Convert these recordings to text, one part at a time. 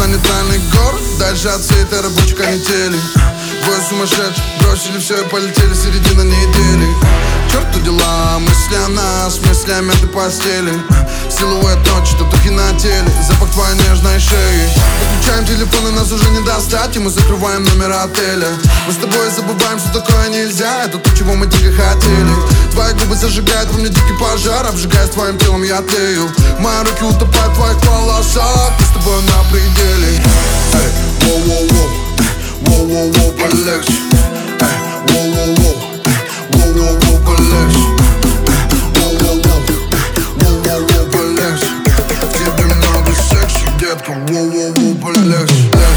нейтральный город, дальше от всей этой рабочей канители. Двое сумасшедших бросили все и полетели, середина недели. К черту дела, мысли о нас, мысли о мятой постели. Силуэт ночи, татухи на теле, запах твоей нежной шеи. Выключаем телефоны, нас уже не достать, и мы закрываем номер отеля. Мы с тобой забываем, что такое нельзя, это то, чего мы дико хотели. Твои губы зажигают во мне дикий пожар, обжигаясь твоим телом, я тлею. Мои руки утопают в твоих волосах, мы с тобой на пределе. Эй, воу-воу-воу, воу-воу-воу, полегче. Эй, воу-воу-воу, воу-воу-воу, полегче. Воу-воу-воу, воу-воу-воу, полегче. В тебе много секса, детка, воу-воу-воу, полегче.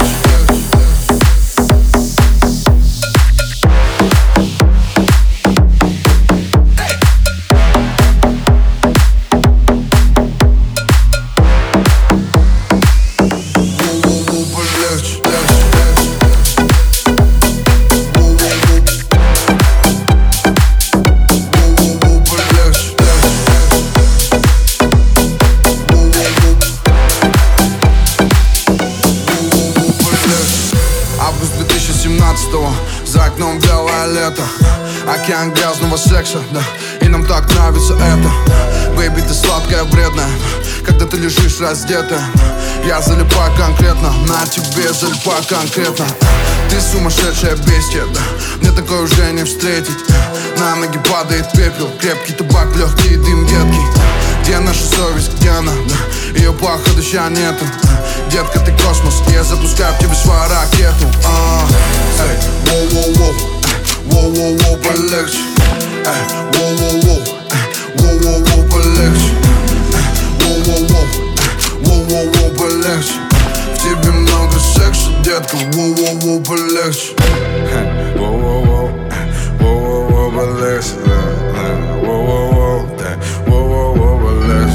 Август 2017-го, за окном белое лето. Океан грязного секса, да, и нам так нравится это. Бэйби, ты сладкая, вредная, когда ты лежишь раздетая. Я залипаю конкретно, на тебе залипаю конкретно. Ты сумасшедшая бестия, да, мне такое уже не встретить. На ноги падает пепел, крепкий табак, легкий дым едкий. Где наша совесть, где она, да, ее походу ща нету. Детка, ты космос, я запускаю в тебе свою ракету. Эй, воу-воу-воу, воу-воу-воу, полегче. Эй, воу-воу-воу, воу-воу-воу, полегче. Воу-воу-воу, воу-воу-воу, полегче. В тебе много секса, детка, воу-воу-воу, полегче. Воу-воу-воу, воу-воу-воу, полегче. Воу-воу-воу, воу-воу-воу, полегче.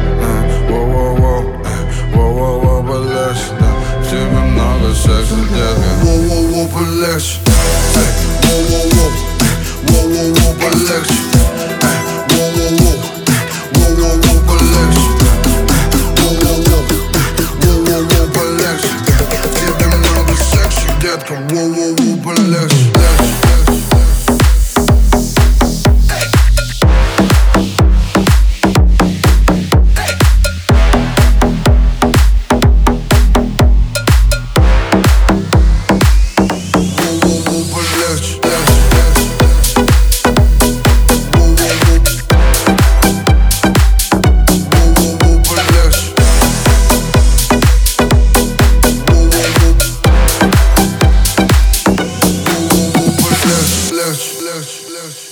Воу-воу-воу, полегче. В тебе много секса, детка. Воу-воу-воу, полегче. Эй, воу-воу-воу, воу-воу-воу, полегче. Эй, воу-воу-воу, воу-воу-воу, полегче. Воу-воу-воу, воу-воу-воу, полегче. В тебе много секса, детка, воу-воу-воу, полегче. Легче.